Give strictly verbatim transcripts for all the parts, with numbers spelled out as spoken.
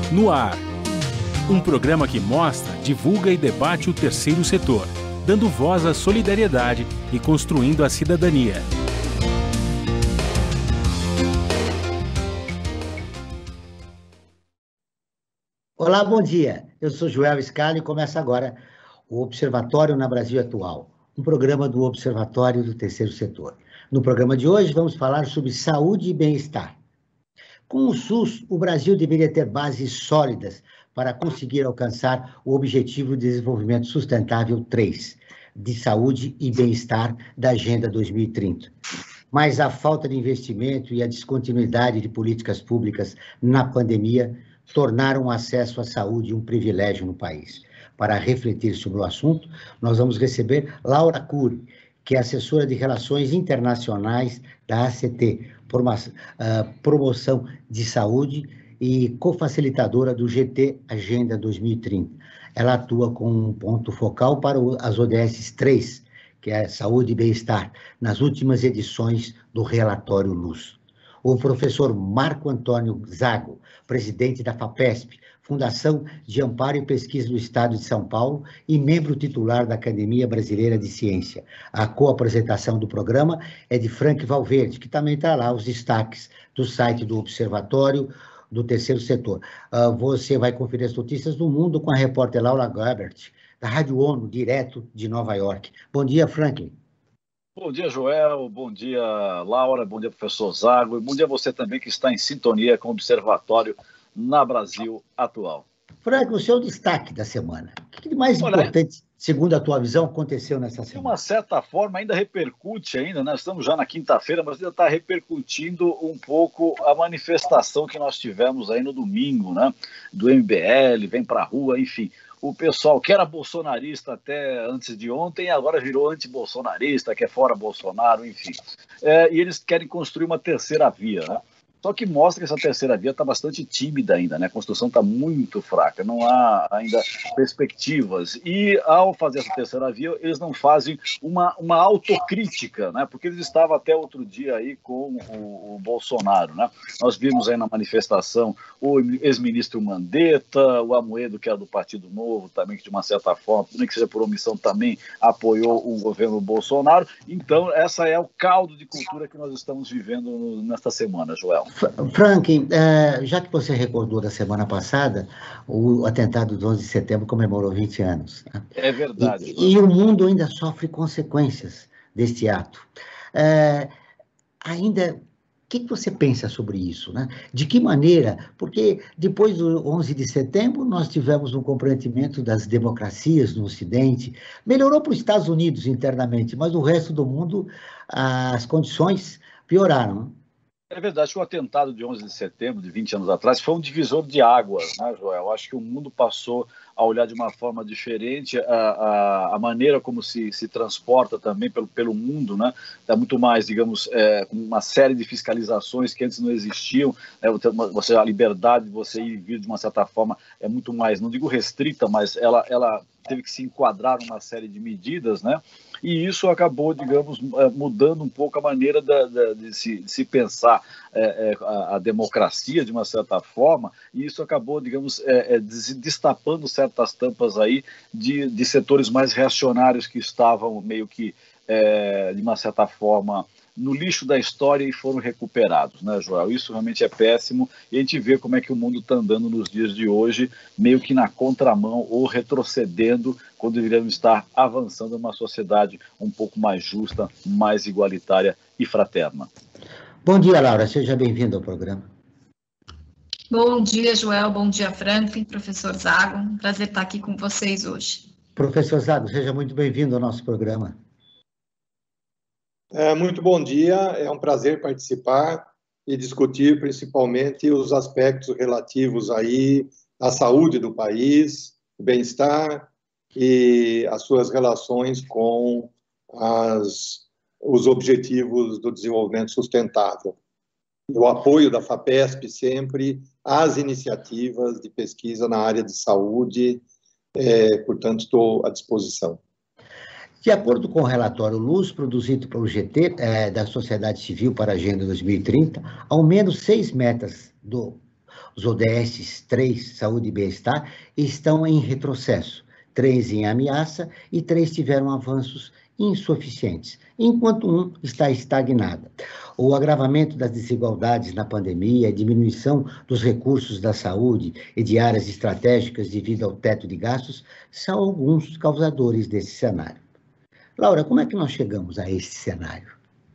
No Ar, um programa que mostra, divulga e debate o terceiro setor, dando voz à solidariedade e construindo a cidadania. Olá, bom dia. Eu sou Joel Scala e começa agora o Observatório na Brasil Atual, um programa do Observatório do Terceiro Setor. No programa de hoje vamos falar sobre saúde e bem-estar. Com o SUS, o Brasil deveria ter bases sólidas para conseguir alcançar o Objetivo de Desenvolvimento Sustentável três, de saúde e bem-estar da Agenda dois mil e trinta. Mas a falta de investimento e a descontinuidade de políticas públicas na pandemia tornaram o acesso à saúde um privilégio no país. Para refletir sobre o assunto, nós vamos receber Laura Cury, que é assessora de Relações Internacionais da A C T, Promoção de Saúde e cofacilitadora do G T Agenda dois mil e trinta. Ela atua com um ponto focal para as O D S três, que é Saúde e Bem-Estar, nas últimas edições do Relatório Luz. O professor Marco Antônio Zago, presidente da FAPESP, Fundação de Amparo e Pesquisa do Estado de São Paulo e membro titular da Academia Brasileira de Ciência. A co-apresentação do programa é de Frank Valverde, que também está lá os destaques do site do Observatório do Terceiro Setor. Uh, você vai conferir as notícias do mundo com a repórter Laura Gabbert, da Rádio ONU, direto de Nova York. Bom dia, Franklin. Bom dia, Joel. Bom dia, Laura. Bom dia, professor Zago. E bom dia a você também que está em sintonia com o Observatório na Brasil Atual. Franklin, o seu destaque da semana. O que de mais Olha, importante, segundo a tua visão, aconteceu nessa semana? De uma certa forma, ainda repercute ainda, nós estamos já na quinta-feira, mas ainda está repercutindo um pouco a manifestação que nós tivemos aí no domingo, né? Do M B L, vem para a rua, enfim. O pessoal que era bolsonarista até antes de ontem, agora virou anti-bolsonarista, que é fora Bolsonaro, enfim. É, e eles querem construir uma terceira via, né? Só que mostra que essa terceira via está bastante tímida ainda, né? A construção está muito fraca, não há ainda perspectivas. E ao fazer essa terceira via, eles não fazem uma, uma autocrítica, né? Porque eles estavam até outro dia aí com o, o Bolsonaro, né? Nós vimos aí na manifestação o ex-ministro Mandetta, o Amoedo, que era do Partido Novo, também que de uma certa forma, nem que seja por omissão, também apoiou o governo Bolsonaro. Então, essa é o caldo de cultura que nós estamos vivendo nesta semana, Joel. Franklin, já que você recordou da semana passada, o atentado do onze de setembro comemorou vinte anos. Né? É verdade. E, e o mundo ainda sofre consequências deste ato. É, ainda, o que você pensa sobre isso? Né? De que maneira? Porque depois do onze de setembro nós tivemos um comprometimento das democracias no Ocidente, melhorou para os Estados Unidos internamente, mas o resto do mundo, as condições pioraram. É verdade que o atentado de onze de setembro, de vinte anos atrás, foi um divisor de águas, né, Joel? Acho que o mundo passou a olhar de uma forma diferente a, a, a maneira como se, se transporta também pelo, pelo mundo, né? Está muito mais, digamos, é, uma série de fiscalizações que antes não existiam, né? Você, a liberdade de você ir e vir de uma certa forma é muito mais, não digo restrita, mas ela, ela teve que se enquadrar numa série de medidas, né? E isso acabou, digamos, mudando um pouco a maneira da, da, de, se, de se pensar é, é, a, a democracia, de uma certa forma, e isso acabou, digamos, é, é, destapando certas tampas aí de, de setores mais reacionários que estavam meio que, é, de uma certa forma, no lixo da história e foram recuperados, né, Joel? Isso realmente é péssimo e a gente vê como é que o mundo está andando nos dias de hoje, meio que na contramão ou retrocedendo, quando deveríamos estar avançando numa sociedade um pouco mais justa, mais igualitária e fraterna. Bom dia, Laura. Seja bem-vindo ao programa. Bom dia, Joel. Bom dia, Franklin, professor Zago. Um prazer estar aqui com vocês hoje. Professor Zago, seja muito bem-vindo ao nosso programa. É, muito bom dia, é um prazer participar e discutir principalmente os aspectos relativos aí à saúde do país, o bem-estar e as suas relações com as, os objetivos do desenvolvimento sustentável. O apoio da FAPESP sempre às iniciativas de pesquisa na área de saúde, é, portanto, estou à disposição. De acordo com o relatório Luz, produzido pelo G T, é, da Sociedade Civil para a Agenda dois mil e trinta, ao menos seis metas do Os O D S três, Saúde e Bem-Estar, estão em retrocesso, três em ameaça e três tiveram avanços insuficientes, enquanto um está estagnado. O agravamento das desigualdades na pandemia, a diminuição dos recursos da saúde e de áreas estratégicas devido ao teto de gastos são alguns causadores desse cenário. Laura, como é que nós chegamos a esse cenário?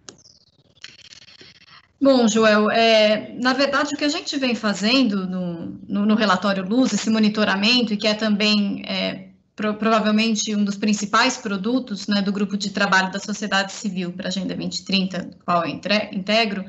Bom, Joel, é, na verdade, o que a gente vem fazendo no, no, no relatório Luz, esse monitoramento, e que é também é, pro, provavelmente um dos principais produtos, né, do grupo de trabalho da sociedade civil para a Agenda vinte trinta, do qual eu entre, integro,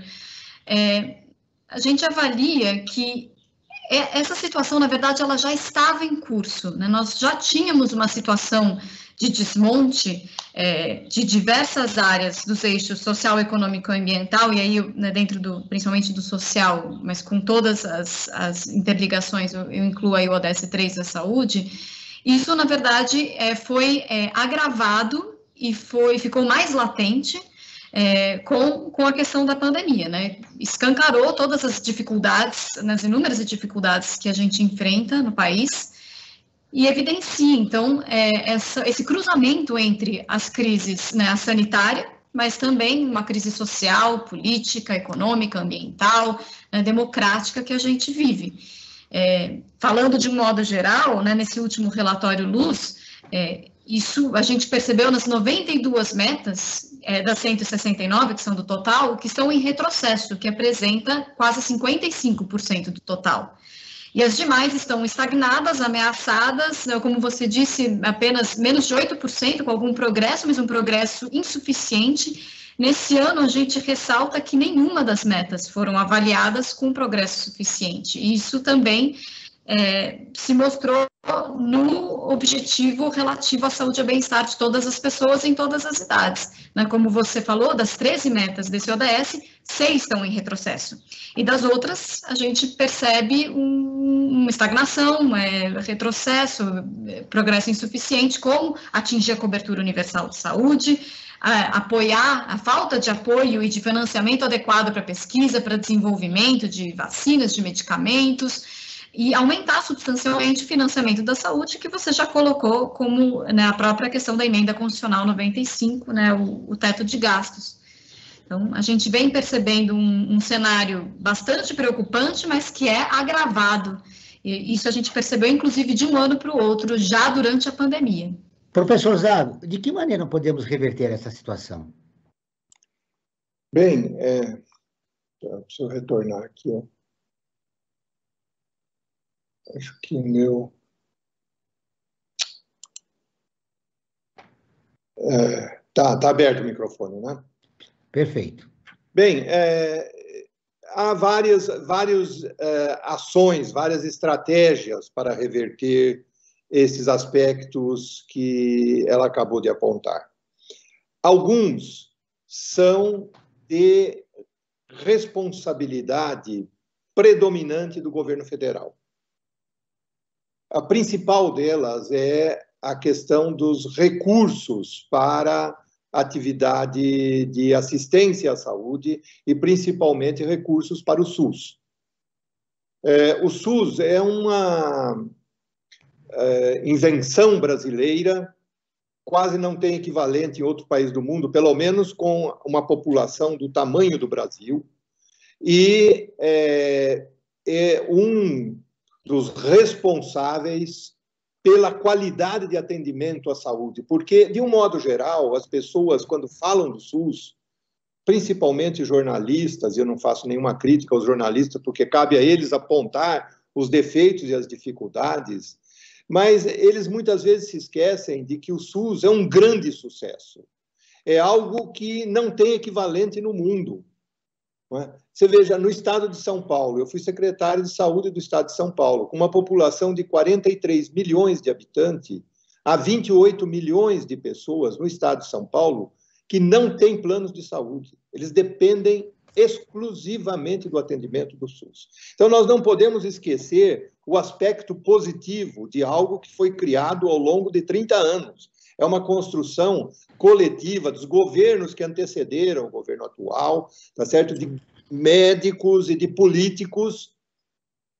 é, a gente avalia que essa situação, na verdade, ela já estava em curso, né? Nós já tínhamos uma situação de desmonte é, de diversas áreas dos eixos social, econômico e ambiental, e aí, né, dentro do, principalmente do social, mas com todas as, as interligações, eu, eu incluo aí o O D S três da saúde. Isso, na verdade, é, foi é, agravado e foi, ficou mais latente É, com, com a questão da pandemia, né? Escancarou todas as dificuldades, as inúmeras dificuldades que a gente enfrenta no país e evidencia, então, é, essa, esse cruzamento entre as crises, né, a sanitária, mas também uma crise social, política, econômica, ambiental, né, democrática que a gente vive. É, falando de um modo geral, né, nesse último relatório Luz, é, isso a gente percebeu nas noventa e duas metas é, das cento e sessenta e nove, que são do total, que estão em retrocesso, que apresenta quase cinquenta e cinco por cento do total. E as demais estão estagnadas, ameaçadas, né, como você disse, apenas menos de oito por cento, com algum progresso, mas um progresso insuficiente. Nesse ano, a gente ressalta que nenhuma das metas foram avaliadas com progresso suficiente. E isso também é, se mostrou no objetivo relativo à saúde e ao bem-estar de todas as pessoas em todas as idades. Né? Como você falou, das treze metas desse O D S, seis estão em retrocesso. E das outras, a gente percebe um, uma estagnação, é, retrocesso, é, progresso insuficiente, como atingir a cobertura universal de saúde, a, apoiar a falta de apoio e de financiamento adequado para pesquisa, para desenvolvimento de vacinas, de medicamentos, e aumentar substancialmente o financiamento da saúde, que você já colocou como, né, a própria questão da emenda constitucional noventa e cinco, né, o, o teto de gastos. Então, a gente vem percebendo um, um cenário bastante preocupante, mas que é agravado. E isso a gente percebeu, inclusive, de um ano para o outro, já durante a pandemia. Professor Zago, de que maneira podemos reverter essa situação? Bem, é, preciso retornar aqui, ó. Acho que meu... É, tá, tá aberto o microfone, né? Perfeito. Bem, é, há várias, várias é, ações, várias estratégias para reverter esses aspectos que ela acabou de apontar. Alguns são de responsabilidade predominante do governo federal. A principal delas é a questão dos recursos para atividade de assistência à saúde e, principalmente, recursos para o SUS. É, o SUS é uma é, invenção brasileira, quase não tem equivalente em outro país do mundo, pelo menos com uma população do tamanho do Brasil, e é, é um dos responsáveis pela qualidade de atendimento à saúde, porque, de um modo geral, as pessoas, quando falam do SUS, principalmente jornalistas, e eu não faço nenhuma crítica aos jornalistas, porque cabe a eles apontar os defeitos e as dificuldades, mas eles muitas vezes se esquecem de que o SUS é um grande sucesso, é algo que não tem equivalente no mundo. Você veja, no estado de São Paulo, eu fui secretário de saúde do estado de São Paulo, com uma população de quarenta e três milhões de habitantes, há vinte e oito milhões de pessoas no estado de São Paulo que não têm planos de saúde. Eles dependem exclusivamente do atendimento do SUS. Então, nós não podemos esquecer o aspecto positivo de algo que foi criado ao longo de trinta anos. É uma construção coletiva dos governos que antecederam o governo atual, tá certo? De médicos e de políticos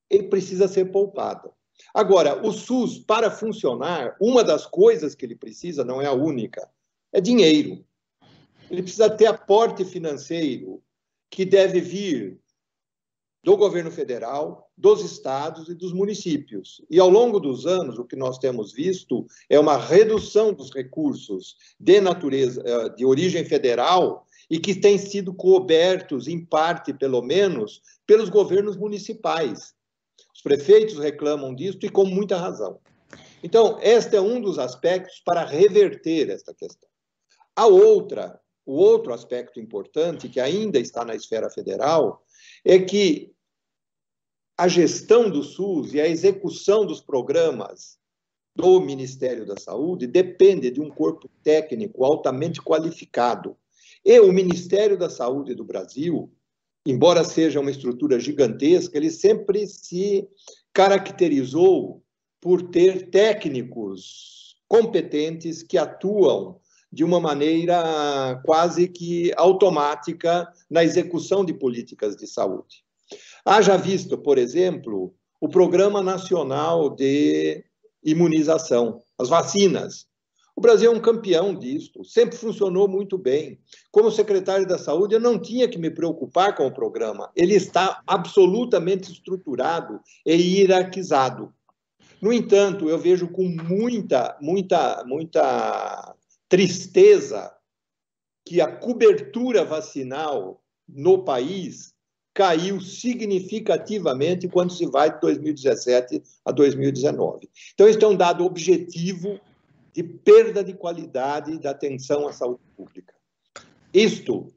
ele precisa ser poupado. Agora, o SUS, para funcionar, uma das coisas que ele precisa, não é a única, é dinheiro. Ele precisa ter aporte financeiro que deve vir do governo federal, dos estados e dos municípios. E, ao longo dos anos, o que nós temos visto é uma redução dos recursos de natureza, de origem federal e que têm sido cobertos, em parte, pelo menos, pelos governos municipais. Os prefeitos reclamam disso e com muita razão. Então, este é um dos aspectos para reverter esta questão. A outra, o outro aspecto importante, que ainda está na esfera federal, é que a gestão do SUS e a execução dos programas do Ministério da Saúde depende de um corpo técnico altamente qualificado. E o Ministério da Saúde do Brasil, embora seja uma estrutura gigantesca, ele sempre se caracterizou por ter técnicos competentes que atuam de uma maneira quase que automática na execução de políticas de saúde. Haja visto, por exemplo, o Programa Nacional de Imunização, as vacinas. O Brasil é um campeão disto, sempre funcionou muito bem. Como secretário da Saúde, eu não tinha que me preocupar com o programa. Ele está absolutamente estruturado e hierarquizado. No entanto, eu vejo com muita, muita, muita tristeza que a cobertura vacinal no país caiu significativamente quando se vai de dois mil e dezessete a dois mil e dezenove. Então, isso é um dado objetivo de perda de qualidade da atenção à saúde pública. Isto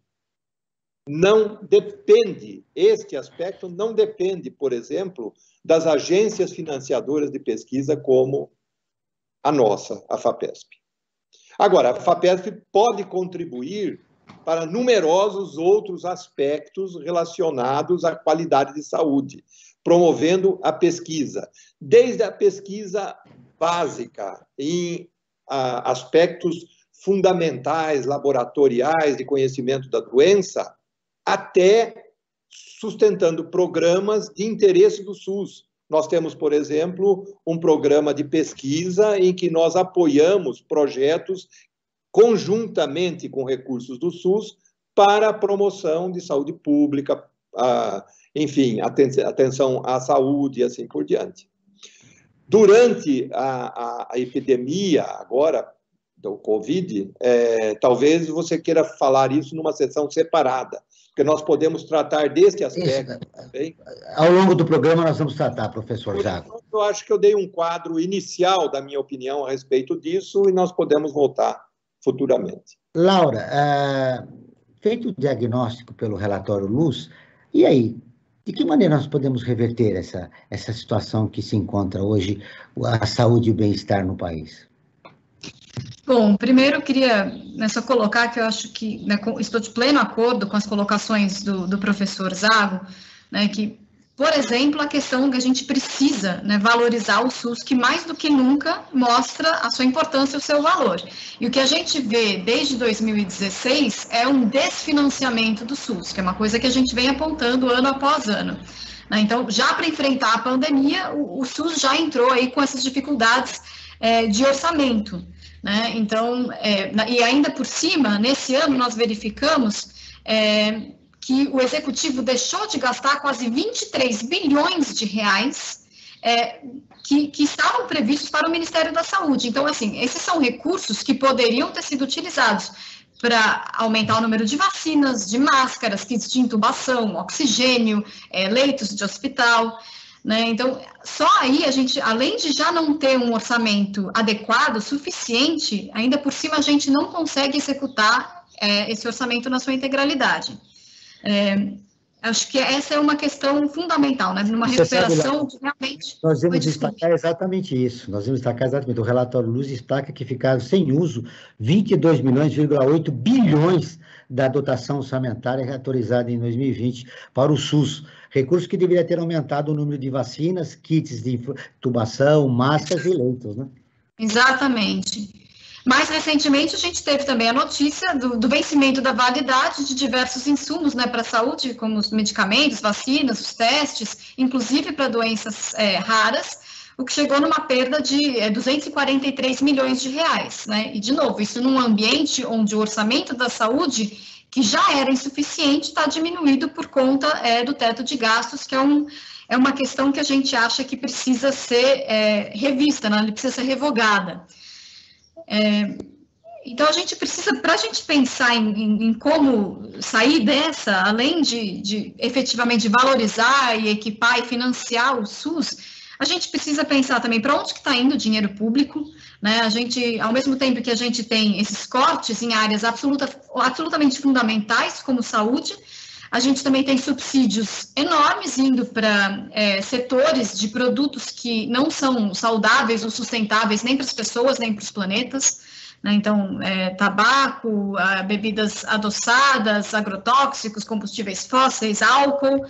não depende, este aspecto não depende, por exemplo, das agências financiadoras de pesquisa como a nossa, a FAPESP. Agora, a FAPESP pode contribuir para numerosos outros aspectos relacionados à qualidade de saúde, promovendo a pesquisa, desde a pesquisa básica em ah, aspectos fundamentais, laboratoriais de conhecimento da doença, até sustentando programas de interesse do SUS. Nós temos, por exemplo, um programa de pesquisa em que nós apoiamos projetos conjuntamente com recursos do SUS para a promoção de saúde pública, a, enfim, atenção à saúde e assim por diante. Durante a, a, a epidemia agora do Covid, é, talvez você queira falar isso numa sessão separada, porque nós podemos tratar desse aspecto isso, também. Ao longo do programa nós vamos tratar, professor Zago. Eu acho que eu dei um quadro inicial da minha opinião a respeito disso e nós podemos voltar futuramente. Laura, uh, feito o diagnóstico pelo relatório Luz, e aí, de que maneira nós podemos reverter essa, essa situação que se encontra hoje, a saúde e o bem-estar no país? Bom, primeiro eu queria né, só colocar que eu acho que né, estou de pleno acordo com as colocações do, do professor Zago, né, que, por exemplo, a questão que a gente precisa né, valorizar o SUS, que mais do que nunca mostra a sua importância e o seu valor. E o que a gente vê desde dois mil e dezesseis é um desfinanciamento do SUS, que é uma coisa que a gente vem apontando ano após ano. Né? Então, já para enfrentar a pandemia, o, o SUS já entrou aí com essas dificuldades é, de orçamento. Né? Então, é, e ainda por cima, nesse ano nós verificamos é, que o Executivo deixou de gastar quase vinte e três bilhões de reais é, que, que estavam previstos para o Ministério da Saúde. Então, assim, esses são recursos que poderiam ter sido utilizados para aumentar o número de vacinas, de máscaras, kits de intubação, oxigênio, é, leitos de hospital. Né? Então, só aí a gente, além de já não ter um orçamento adequado, suficiente, ainda por cima a gente não consegue executar é, esse orçamento na sua integralidade. É, acho que essa é uma questão fundamental, né? Numa recuperação de realmente... Nós vamos destacar exatamente isso, nós vamos destacar exatamente, o relatório Luz destaca que ficaram sem uso vinte e dois milhões vírgula oito bilhões da dotação orçamentária autorizada em dois mil e vinte para o SUS, recursos que deveria ter aumentado o número de vacinas, kits de intubação, máscaras e leitos, né? Exatamente. Mais recentemente, a gente teve também a notícia do, do vencimento da validade de diversos insumos, né, para a saúde, como os medicamentos, vacinas, os testes, inclusive para doenças é, raras, o que chegou numa perda de é, duzentos e quarenta e três milhões de reais, né? E, de novo, isso num ambiente onde o orçamento da saúde, que já era insuficiente, está diminuído por conta é, do teto de gastos, que é, um, é uma questão que a gente acha que precisa ser é, revista, né? Ela precisa ser revogada. É, então, a gente precisa, para a gente pensar em, em, em como sair dessa, além de, de efetivamente valorizar e equipar e financiar o SUS, a gente precisa pensar também para onde que está indo o dinheiro público, né? A gente, ao mesmo tempo que a gente tem esses cortes em áreas absoluta, absolutamente fundamentais, como saúde, a gente também tem subsídios enormes indo para é, setores de produtos que não são saudáveis ou sustentáveis nem para as pessoas, nem para os planetas, né? Então, é, tabaco, bebidas adoçadas, agrotóxicos, combustíveis fósseis, álcool.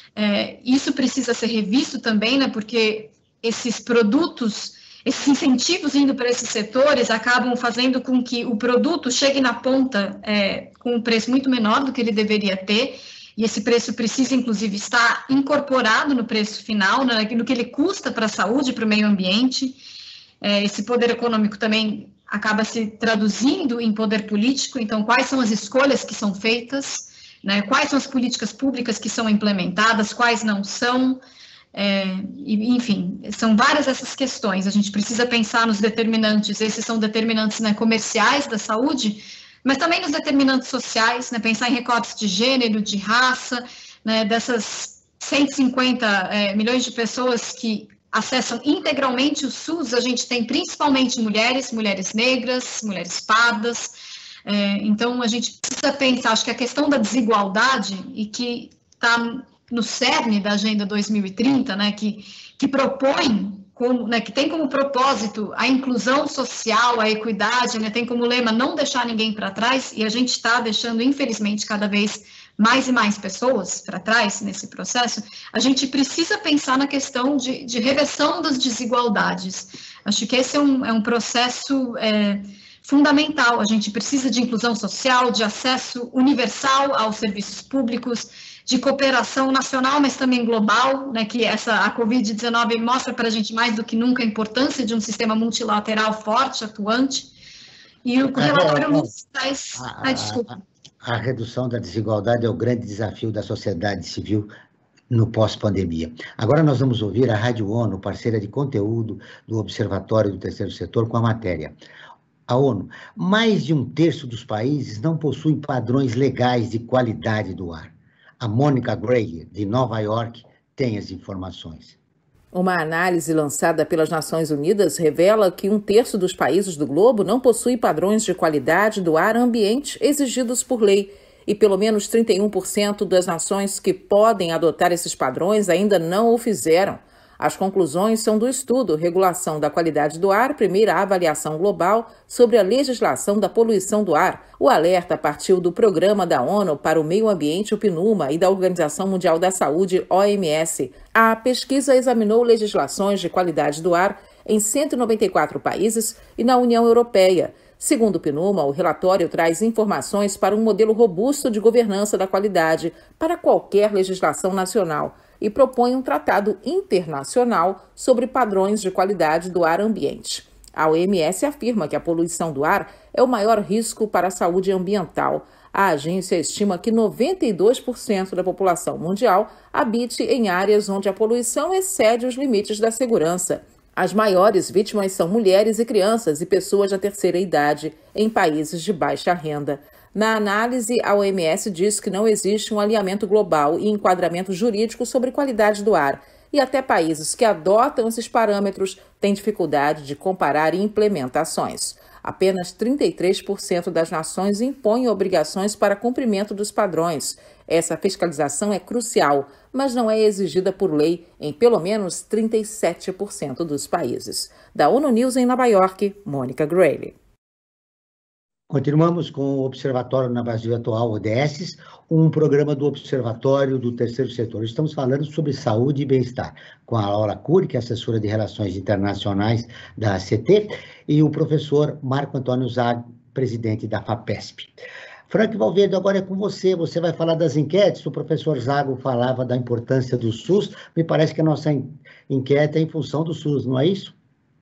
É, isso precisa ser revisto também, né, porque esses produtos, esses incentivos indo para esses setores acabam fazendo com que o produto chegue na ponta é, com um preço muito menor do que ele deveria ter, e esse preço precisa, inclusive, estar incorporado no preço final, né, no que ele custa para a saúde, para o meio ambiente. É, esse poder econômico também acaba se traduzindo em poder político, então quais são as escolhas que são feitas, né, quais são as políticas públicas que são implementadas, quais não são, é, enfim, são várias essas questões. A gente precisa pensar nos determinantes, esses são determinantes, né, comerciais da saúde, mas também nos determinantes sociais, né, pensar em recortes de gênero, de raça, né, dessas cento e cinquenta é, milhões de pessoas que acessam integralmente o SUS, a gente tem principalmente mulheres, mulheres negras, mulheres pardas. É, então, a gente precisa pensar, acho que a questão da desigualdade, e que está no cerne da Agenda dois mil e trinta, né, que, que propõe, como, né, que tem como propósito a inclusão social, a equidade, né, tem como lema não deixar ninguém para trás, e a gente está deixando, infelizmente, cada vez mais e mais pessoas para trás nesse processo. A gente precisa pensar na questão de, de reversão das desigualdades. Acho que esse é um, é um processo... É, fundamental. A gente precisa de inclusão social, de acesso universal aos serviços públicos, de cooperação nacional, mas também global, né, que essa, a covid dezenove mostra para a gente mais do que nunca a importância de um sistema multilateral forte, atuante, e o relatório nos traz... Ai, desculpa. A, a redução da desigualdade é o grande desafio da sociedade civil no pós-pandemia. Agora nós vamos ouvir a Rádio ONU, parceira de conteúdo do Observatório do Terceiro Setor, com a matéria. A ONU, mais de um terço dos países não possuem padrões legais de qualidade do ar. A Monica Gray, de Nova York, tem as informações. Uma análise lançada pelas Nações Unidas revela que um terço dos países do globo não possui padrões de qualidade do ar ambiente exigidos por lei, e pelo menos trinta e um por cento das nações que podem adotar esses padrões ainda não o fizeram. As conclusões são do estudo Regulação da Qualidade do Ar, primeira avaliação global sobre a legislação da poluição do ar. O alerta partiu do Programa da ONU para o Meio Ambiente, o PNUMA, e da Organização Mundial da Saúde, O M S. A pesquisa examinou legislações de qualidade do ar em cento e noventa e quatro países e na União Europeia. Segundo o PNUMA, o relatório traz informações para um modelo robusto de governança da qualidade para qualquer legislação nacional e propõe um tratado internacional sobre padrões de qualidade do ar ambiente. A O M S afirma que a poluição do ar é o maior risco para a saúde ambiental. A agência estima que noventa e dois por cento da população mundial habite em áreas onde a poluição excede os limites da segurança. As maiores vítimas são mulheres e crianças e pessoas da terceira idade em países de baixa renda. Na análise, a O M S diz que não existe um alinhamento global e enquadramento jurídico sobre qualidade do ar, e até países que adotam esses parâmetros têm dificuldade de comparar implementações. Apenas trinta e três por cento das nações impõem obrigações para cumprimento dos padrões. Essa fiscalização é crucial, mas não é exigida por lei em pelo menos trinta e sete por cento dos países. Da ONU News em Nova York, Monica Gray. Continuamos com o Observatório na Brasil Atual, O D S, um programa do Observatório do Terceiro Setor. Estamos falando sobre saúde e bem-estar, com a Laura Cury, que é assessora de Relações Internacionais da A C T, e o professor Marco Antônio Zago, presidente da FAPESP. Frank Valverde, agora é com você. Você vai falar das enquetes. O professor Zago falava da importância do SUS. Me parece que a nossa enquete é em função do SUS, não é isso?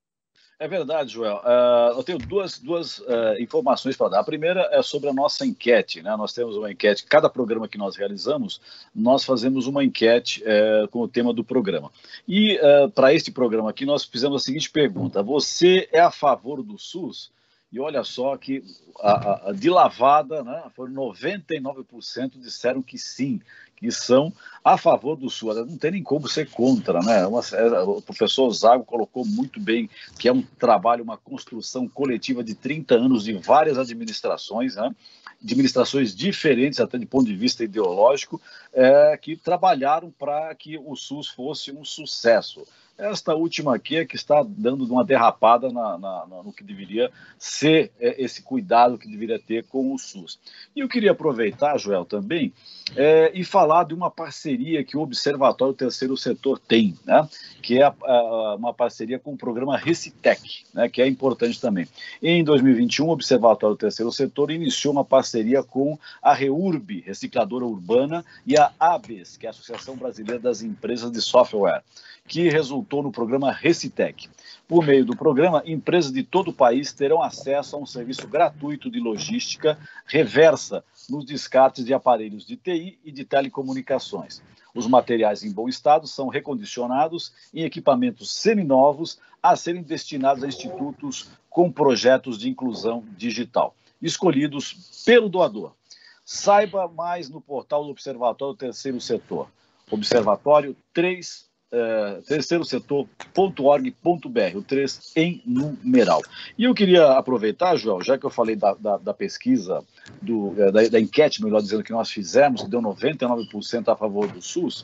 É verdade, Joel. Uh, eu tenho duas, duas uh, informações para dar. A primeira é sobre a nossa enquete, né? Nós temos uma enquete, cada programa que nós realizamos, nós fazemos uma enquete uh, com o tema do programa. E uh, para este programa aqui, nós fizemos a seguinte pergunta: você é a favor do SUS? E olha só que a, a, a de lavada, né, foram noventa e nove por cento disseram que sim, que são a favor do SUS. Não tem nem como ser contra, né? Uma, o professor Zago colocou muito bem que é um trabalho, uma construção coletiva de trinta anos de várias administrações, né? Administrações diferentes, até de ponto de vista ideológico, é, que trabalharam para que o SUS fosse um sucesso. Esta última aqui é que está dando uma derrapada na, na, na, no que deveria ser é, esse cuidado que deveria ter com o SUS. E eu queria aproveitar, Joel, também, é, e falar de uma parceria que o Observatório do Terceiro Setor tem, né? Que é a, a, uma parceria com o programa Recitec, né? Que é importante também. Em dois mil e vinte e um, o Observatório do Terceiro Setor iniciou uma parceria com a REURB, Recicladora Urbana, e a ABES, que é a Associação Brasileira das Empresas de Software, que resultou no programa Recitec. Por meio do programa, empresas de todo o país terão acesso a um serviço gratuito de logística reversa nos descartes de aparelhos de T I e de telecomunicações. Os materiais em bom estado são recondicionados em equipamentos seminovos a serem destinados a institutos com projetos de inclusão digital, escolhidos pelo doador. Saiba mais no portal do Observatório do Terceiro Setor, observatório três Uh, terceiro setor ponto org ponto br, o três em numeral. E eu queria aproveitar, Joel, já que eu falei da, da, da pesquisa, do, da, da enquete, melhor dizendo, que nós fizemos, que deu noventa e nove por cento a favor do SUS,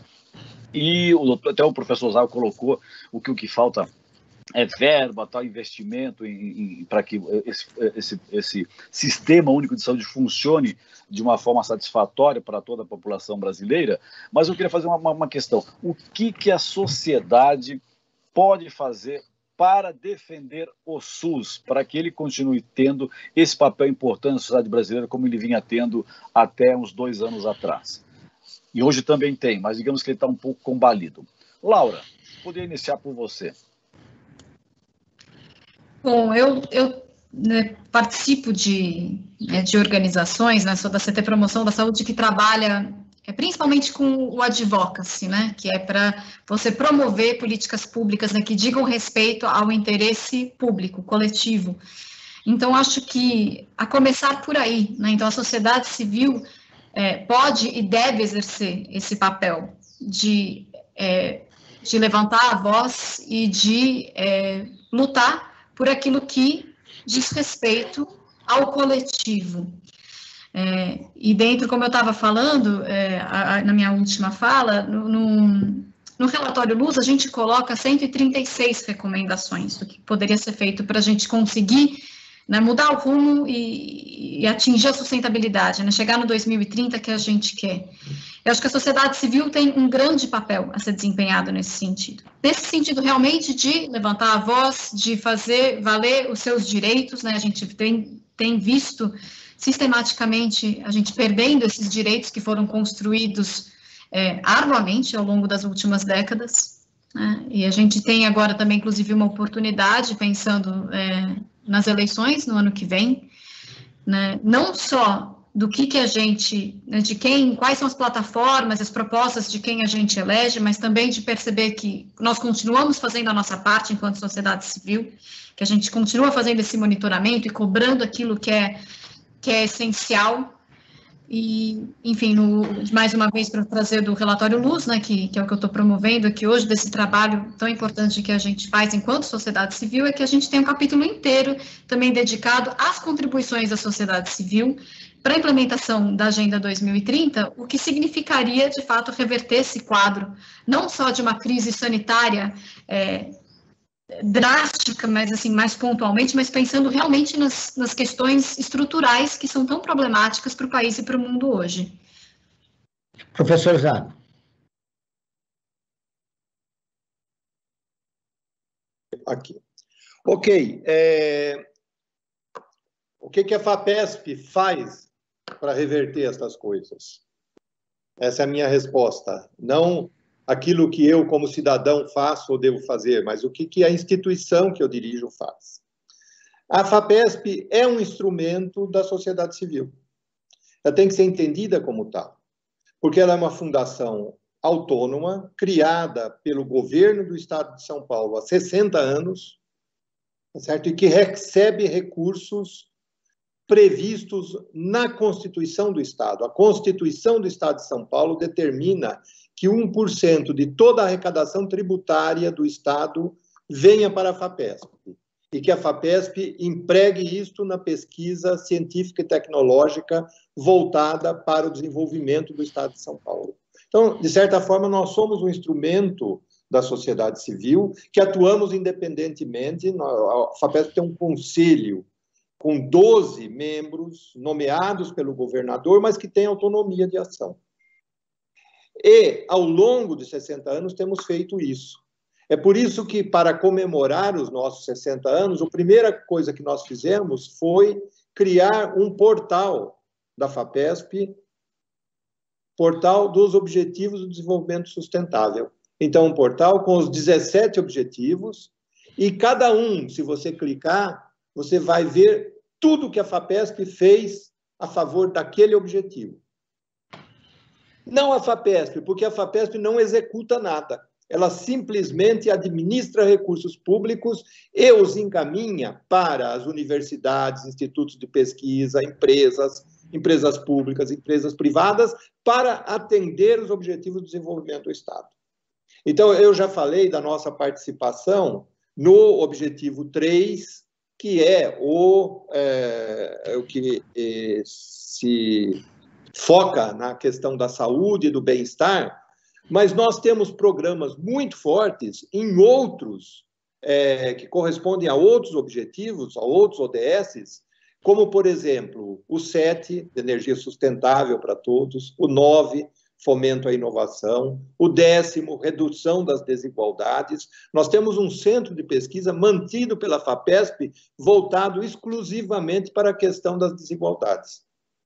e o, até o professor Zago colocou o que, o que falta é verba, tal, investimento para que esse, esse, esse sistema único de saúde funcione de uma forma satisfatória para toda a população brasileira. Mas eu queria fazer uma, uma questão. O que, que a sociedade pode fazer para defender o SUS, para que ele continue tendo esse papel importante na sociedade brasileira, como ele vinha tendo até uns dois anos atrás? E hoje também tem, mas digamos que ele está um pouco combalido. Laura, poderia iniciar por você. Bom, eu, eu né, participo de, né, de organizações, né, sou da C T Promoção da Saúde, que trabalha é, principalmente com o advocacy, né, que é para você promover políticas públicas, né, que digam respeito ao interesse público, coletivo. Então, acho que, a começar por aí, né, então a sociedade civil é, pode e deve exercer esse papel de, é, de levantar a voz e de é, lutar por aquilo que diz respeito ao coletivo. É, e dentro, como eu estava falando, é, a, a, na minha última fala, no, no, no relatório Luz, a gente coloca cento e trinta e seis recomendações do que poderia ser feito para a gente conseguir, né, mudar o rumo e, e atingir a sustentabilidade, né, chegar no dois mil e trinta que a gente quer. Eu acho que a sociedade civil tem um grande papel a ser desempenhado nesse sentido. Nesse sentido, realmente, de levantar a voz, de fazer valer os seus direitos, né? A gente tem, tem visto sistematicamente a gente perdendo esses direitos que foram construídos é, arduamente ao longo das últimas décadas, né? E a gente tem agora também, inclusive, uma oportunidade, pensando é, nas eleições no ano que vem, né? Não só do que que a gente, né, de quem, quais são as plataformas, as propostas de quem a gente elege, mas também de perceber que nós continuamos fazendo a nossa parte enquanto sociedade civil, que a gente continua fazendo esse monitoramento e cobrando aquilo que é, que é essencial. E, enfim, no, mais uma vez para trazer do relatório Luz, né, que, que é o que eu estou promovendo aqui hoje, desse trabalho tão importante que a gente faz enquanto sociedade civil, é que a gente tem um capítulo inteiro também dedicado às contribuições da sociedade civil para a implementação da Agenda dois mil e trinta, o que significaria, de fato, reverter esse quadro, não só de uma crise sanitária é, drástica, mas assim, mais pontualmente, mas pensando realmente nas, nas questões estruturais que são tão problemáticas para o país e para o mundo hoje. Professor Zago. Aqui. Ok. É... O que, que a FAPESP faz para reverter essas coisas? Essa é a minha resposta. Não aquilo que eu, como cidadão, faço ou devo fazer, mas o que, que a instituição que eu dirijo faz. A FAPESP é um instrumento da sociedade civil. Ela tem que ser entendida como tal, porque ela é uma fundação autônoma, criada pelo governo do Estado de São Paulo há sessenta anos, certo? E que recebe recursos previstos na Constituição do Estado. A Constituição do Estado de São Paulo determina que um por cento de toda a arrecadação tributária do Estado venha para a FAPESP, e que a FAPESP empregue isto na pesquisa científica e tecnológica voltada para o desenvolvimento do Estado de São Paulo. Então, de certa forma, nós somos um instrumento da sociedade civil que atuamos independentemente. A FAPESP tem um conselho com doze membros nomeados pelo governador, mas que tem autonomia de ação. E, ao longo de sessenta anos, temos feito isso. É por isso que, para comemorar os nossos sessenta anos, a primeira coisa que nós fizemos foi criar um portal da FAPESP, portal dos Objetivos do Desenvolvimento Sustentável. Então, um portal com os dezessete objetivos, e cada um, se você clicar, você vai ver tudo que a FAPESP fez a favor daquele objetivo. Não a FAPESP, porque a FAPESP não executa nada. Ela simplesmente administra recursos públicos e os encaminha para as universidades, institutos de pesquisa, empresas, empresas públicas, empresas privadas, para atender os objetivos de desenvolvimento do Estado. Então, eu já falei da nossa participação no objetivo três, que é o, é, o que é, se foca na questão da saúde e do bem-estar, mas nós temos programas muito fortes em outros, é, que correspondem a outros objetivos, a outros O D Ss, como, por exemplo, o sete, energia sustentável para todos, o nove, fomento à inovação, o décimo, redução das desigualdades. Nós temos um centro de pesquisa mantido pela FAPESP, voltado exclusivamente para a questão das desigualdades.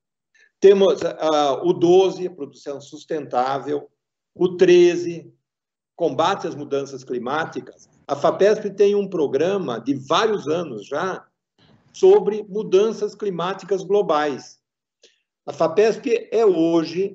Temos uh, o doze, produção sustentável, o treze, combate às mudanças climáticas. A FAPESP tem um programa de vários anos já sobre mudanças climáticas globais. A FAPESP é hoje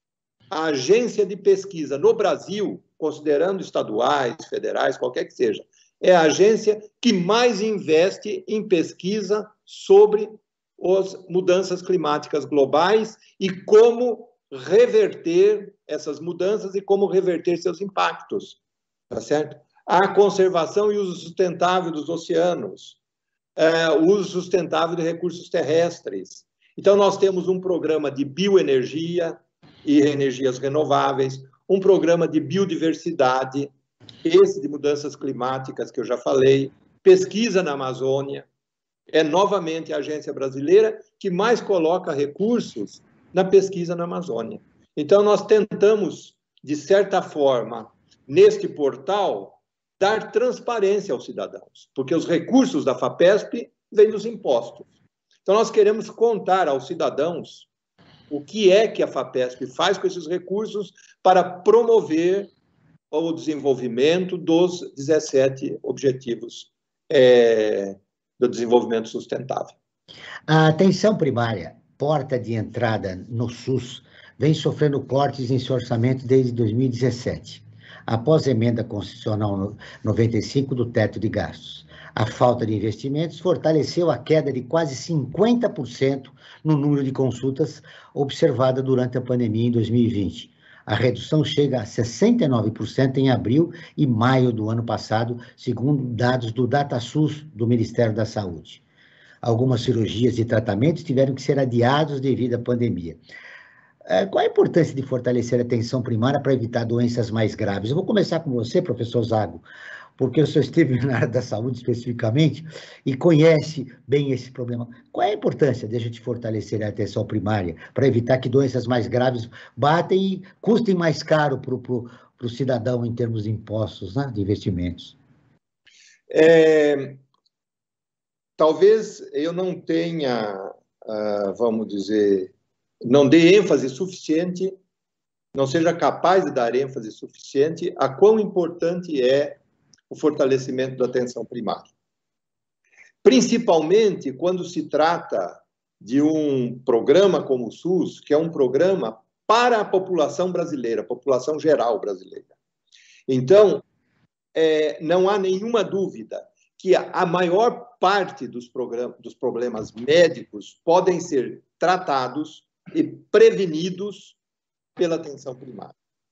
a agência de pesquisa no Brasil, considerando estaduais, federais, qualquer que seja, é a agência que mais investe em pesquisa sobre as mudanças climáticas globais e como reverter essas mudanças e como reverter seus impactos, tá certo? A conservação e uso sustentável dos oceanos, é, o uso sustentável de recursos terrestres. Então, nós temos um programa de bioenergia e energias renováveis, um programa de biodiversidade, esse de mudanças climáticas que eu já falei, pesquisa na Amazônia. É novamente a agência brasileira que mais coloca recursos na pesquisa na Amazônia. Então, nós tentamos, de certa forma, neste portal, dar transparência aos cidadãos, porque os recursos da FAPESP vêm dos impostos. Então, nós queremos contar aos cidadãos o que é que a FAPESP faz com esses recursos para promover o desenvolvimento dos dezessete objetivos é, do desenvolvimento sustentável. A atenção primária, porta de entrada no SUS, vem sofrendo cortes em seu orçamento desde dois mil e dezessete, após a emenda constitucional noventa e cinco do teto de gastos. A falta de investimentos fortaleceu a queda de quase cinquenta por cento no número de consultas observada durante a pandemia em dois mil e vinte. A redução chega a sessenta e nove por cento em abril e maio do ano passado, segundo dados do DataSUS do Ministério da Saúde. Algumas cirurgias e tratamentos tiveram que ser adiados devido à pandemia. Qual a importância de fortalecer a atenção primária para evitar doenças mais graves? Eu vou começar com você, professor Zago. porque o senhor esteve na área da saúde especificamente e conhece bem esse problema. Qual é a importância de a gente fortalecer a atenção primária para evitar que doenças mais graves batem e custem mais caro para o cidadão em termos de impostos, né, de investimentos? É, talvez eu não tenha, uh, vamos dizer, não dê ênfase suficiente, não seja capaz de dar ênfase suficiente a quão importante é o fortalecimento da atenção primária. Principalmente quando se trata de um programa como o SUS, que é um programa para a população brasileira, a população geral brasileira. Então, é, não há nenhuma dúvida que a maior parte dos, dos problemas médicos podem ser tratados e prevenidos pela atenção primária.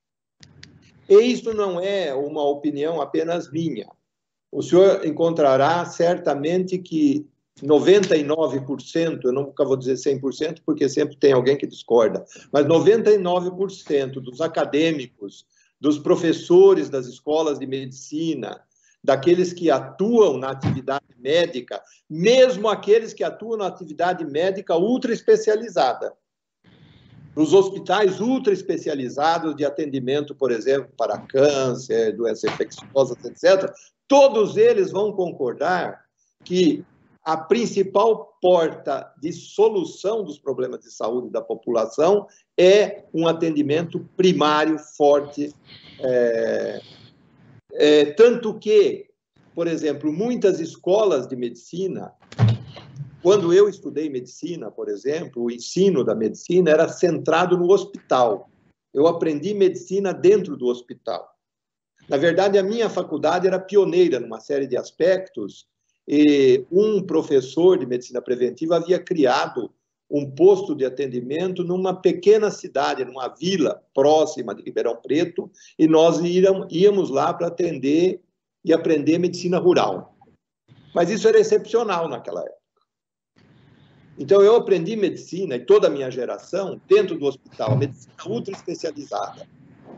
E isso não é uma opinião apenas minha. O senhor encontrará certamente que noventa e nove por cento, eu nunca vou dizer cem por cento, porque sempre tem alguém que discorda, mas noventa e nove por cento dos acadêmicos, dos professores das escolas de medicina, daqueles que atuam na atividade médica, mesmo aqueles que atuam na atividade médica ultra especializada, nos hospitais ultra especializados de atendimento, por exemplo, para câncer, doenças infecciosas, etcétera, todos eles vão concordar que a principal porta de solução dos problemas de saúde da população é um atendimento primário forte. É, é, tanto que, por exemplo, muitas escolas de medicina, quando eu estudei medicina, por exemplo, o ensino da medicina era centrado no hospital. Eu aprendi medicina dentro do hospital. Na verdade, a minha faculdade era pioneira numa série de aspectos, e um professor de medicina preventiva havia criado um posto de atendimento numa pequena cidade, numa vila próxima de Ribeirão Preto, e nós íamos lá para atender e aprender medicina rural. Mas isso era excepcional naquela época. Então, eu aprendi medicina, e toda a minha geração, dentro do hospital, medicina ultra especializada.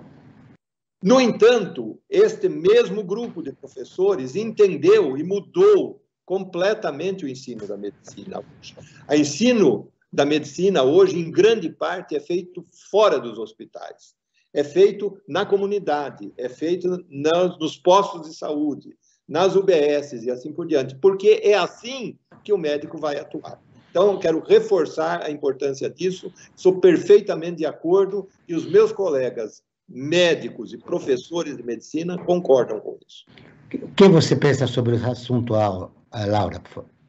No entanto, este mesmo grupo de professores entendeu e mudou completamente o ensino da medicina hoje. O ensino da medicina hoje, em grande parte, é feito fora dos hospitais. É feito na comunidade, é feito nos postos de saúde, nas U B Ss e assim por diante, porque é assim que o médico vai atuar. Então, eu quero reforçar a importância disso, sou perfeitamente de acordo e os meus colegas médicos e professores de medicina concordam com isso. O que você pensa sobre esse assunto, Laura, por favor?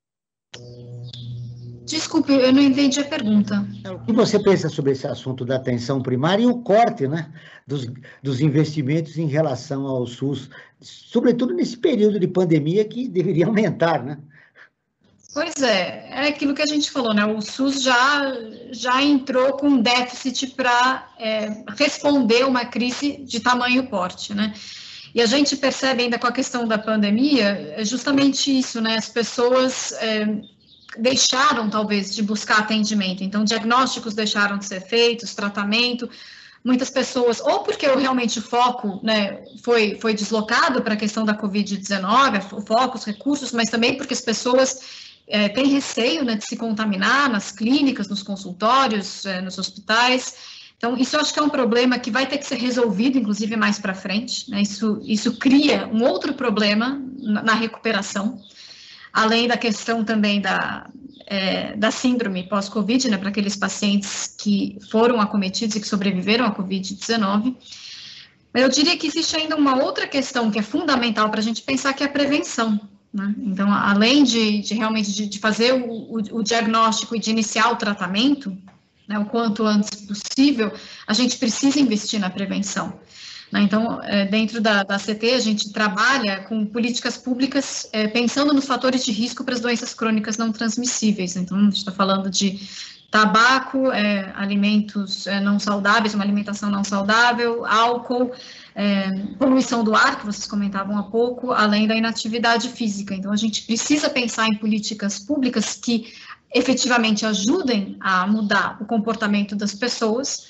Desculpe, eu não entendi a pergunta. O que você pensa sobre esse assunto da atenção primária e o corte, né, dos, dos investimentos em relação ao SUS, sobretudo nesse período de pandemia que deveria aumentar, né? Pois é, é aquilo que a gente falou, né? O SUS já, já entrou com déficit para é, responder uma crise de tamanho porte, né? E a gente percebe ainda com a questão da pandemia, é justamente isso, né? As pessoas é, deixaram, talvez, de buscar atendimento. Então, diagnósticos deixaram de ser feitos, tratamento. Muitas pessoas, ou porque realmente o foco, né, foi, foi deslocado para a questão da covid dezenove, o foco, os recursos, mas também porque as pessoas É, tem receio, né, de se contaminar nas clínicas, nos consultórios, é, nos hospitais. Então, isso eu acho que é um problema que vai ter que ser resolvido, inclusive, mais para frente, né? Isso, isso cria um outro problema na, na recuperação, além da questão também da, é, da síndrome pós-Covid, né, para aqueles pacientes que foram acometidos e que sobreviveram à covid dezenove. Mas eu diria que existe ainda uma outra questão que é fundamental para a gente pensar, que é a prevenção. Né? Então, além de, de realmente de, de fazer o, o, o diagnóstico e de iniciar o tratamento, né, o quanto antes possível, a gente precisa investir na prevenção. Né? Então, é, dentro da, da C T, a gente trabalha com políticas públicas é, pensando nos fatores de risco para as doenças crônicas não transmissíveis. Então, a gente está falando de tabaco, é, alimentos é, não saudáveis, uma alimentação não saudável, álcool, É, poluição do ar, que vocês comentavam há pouco, além da inatividade física. Então, a gente precisa pensar em políticas públicas que efetivamente ajudem a mudar o comportamento das pessoas,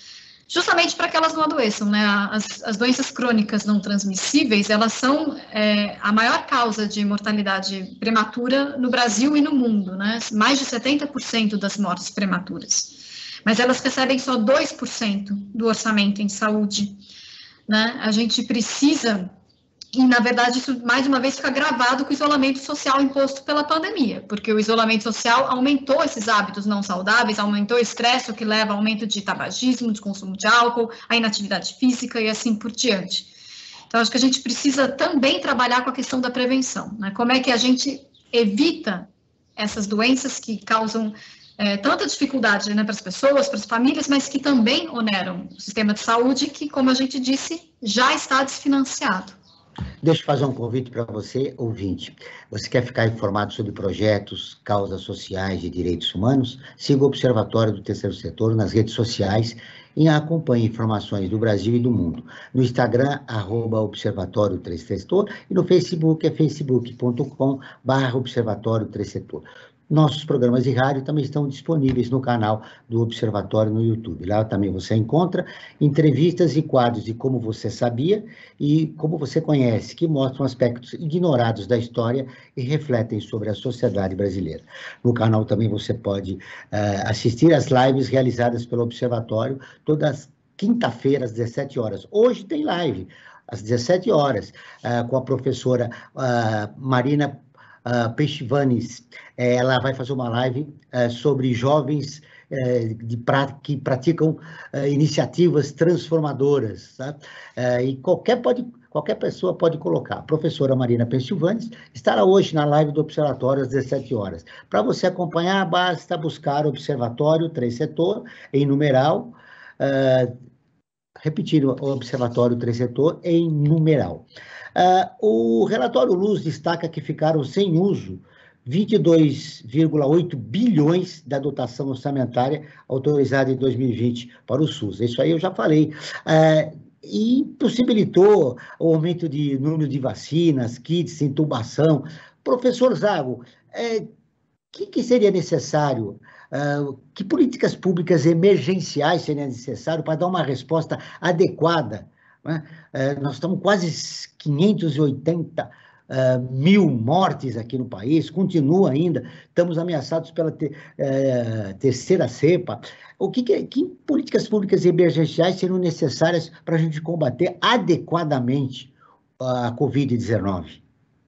justamente para que elas não adoeçam, né? As, as doenças crônicas não transmissíveis, elas são é, a maior causa de mortalidade prematura no Brasil e no mundo, né? Mais de setenta por cento das mortes prematuras. Mas elas recebem só dois por cento do orçamento em saúde, né? A gente precisa... E, na verdade, isso, mais uma vez, fica gravado com o isolamento social imposto pela pandemia, porque o isolamento social aumentou esses hábitos não saudáveis, aumentou o estresse, o que leva ao aumento de tabagismo, de consumo de álcool, a inatividade física e assim por diante. Então, acho que a gente precisa também trabalhar com a questão da prevenção, né? Como é que a gente evita essas doenças que causam é, tanta dificuldade, né, para as pessoas, para as famílias, mas que também oneram o sistema de saúde, que, como a gente disse, já está desfinanciado. Deixa eu fazer um convite para você, ouvinte. Você quer ficar informado sobre projetos, causas sociais e direitos humanos? Siga o Observatório do Terceiro Setor nas redes sociais e acompanhe informações do Brasil e do mundo. No Instagram, arroba Observatório Terceiro Setor, e no Facebook é facebook ponto com barra Observatório Terceiro Setor. Nossos programas de rádio também estão disponíveis no canal do Observatório no YouTube. Lá também você encontra entrevistas e quadros de Como Você Sabia e Como Você Conhece, que mostram aspectos ignorados da história e refletem sobre a sociedade brasileira. No canal também você pode uh, assistir às lives realizadas pelo Observatório todas quinta-feira, às dezessete horas. Hoje tem live, às dezessete horas, uh, com a professora uh, Marina Uh, Peixivanes. É, ela vai fazer uma live uh, sobre jovens uh, de pra, que praticam uh, iniciativas transformadoras, tá? Uh, e qualquer, pode, qualquer pessoa pode colocar. A professora Marina Peixivanes estará hoje na live do Observatório às dezessete horas. Para você acompanhar, basta buscar Observatório Três Setor em numeral, uh, repetindo, o Observatório Três Setor em numeral. Uh, o relatório Luz destaca que ficaram sem uso vinte e dois vírgula oito bilhões da dotação orçamentária autorizada em dois mil e vinte para o SUS. Isso aí eu já falei. Uh, e possibilitou o aumento de número de vacinas, kits, intubação. Professor Zago, o é, que, que seria necessário? Uh, que políticas públicas emergenciais seriam necessárias para dar uma resposta adequada? Né? Uh, nós estamos quase quinhentos e oitenta uh, mil mortes aqui no país, continua ainda, estamos ameaçados pela te, uh, terceira cepa. O que, que, que políticas públicas emergenciais seriam necessárias para a gente combater adequadamente a covid dezenove?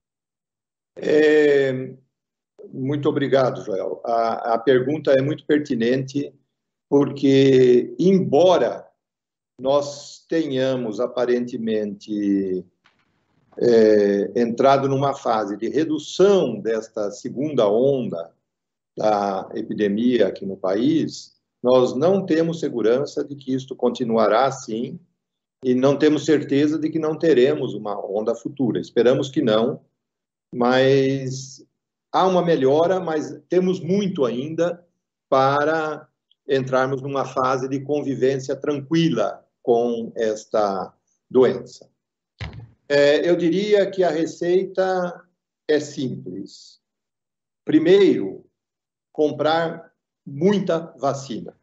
É... Muito obrigado, Joel. A, a pergunta é muito pertinente, porque, embora nós tenhamos, aparentemente, é, entrado numa fase de redução desta segunda onda da epidemia aqui no país, nós não temos segurança de que isto continuará assim e não temos certeza de que não teremos uma onda futura. Esperamos que não, mas... há uma melhora, mas temos muito ainda para entrarmos numa fase de convivência tranquila com esta doença. É, eu diria que a receita é simples. Primeiro, comprar muita vacina.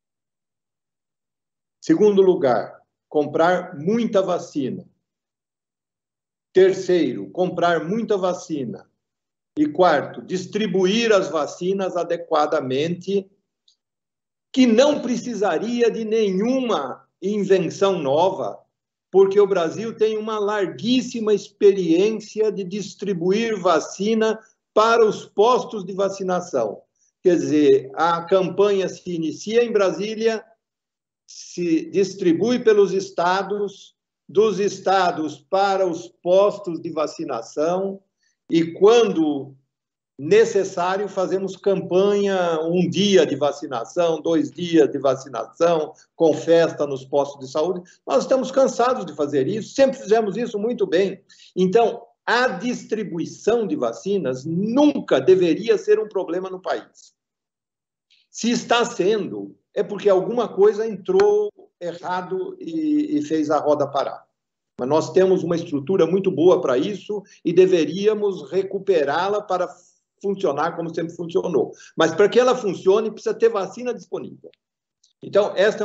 Segundo lugar, comprar muita vacina. Terceiro, comprar muita vacina. E quarto, distribuir as vacinas adequadamente, que não precisaria de nenhuma invenção nova, porque o Brasil tem uma larguíssima experiência de distribuir vacina para os postos de vacinação. Quer dizer, a campanha se inicia em Brasília, se distribui pelos estados, dos estados para os postos de vacinação, e quando necessário, fazemos campanha, um dia de vacinação, dois dias de vacinação, com festa nos postos de saúde. Nós estamos cansados de fazer isso, sempre fizemos isso muito bem. Então, a distribuição de vacinas nunca deveria ser um problema no país. Se está sendo, é porque alguma coisa entrou errado e, e fez a roda parar. Mas nós temos uma estrutura muito boa para isso e deveríamos recuperá-la para funcionar como sempre funcionou. Mas para que ela funcione, precisa ter vacina disponível. Então, esta é uma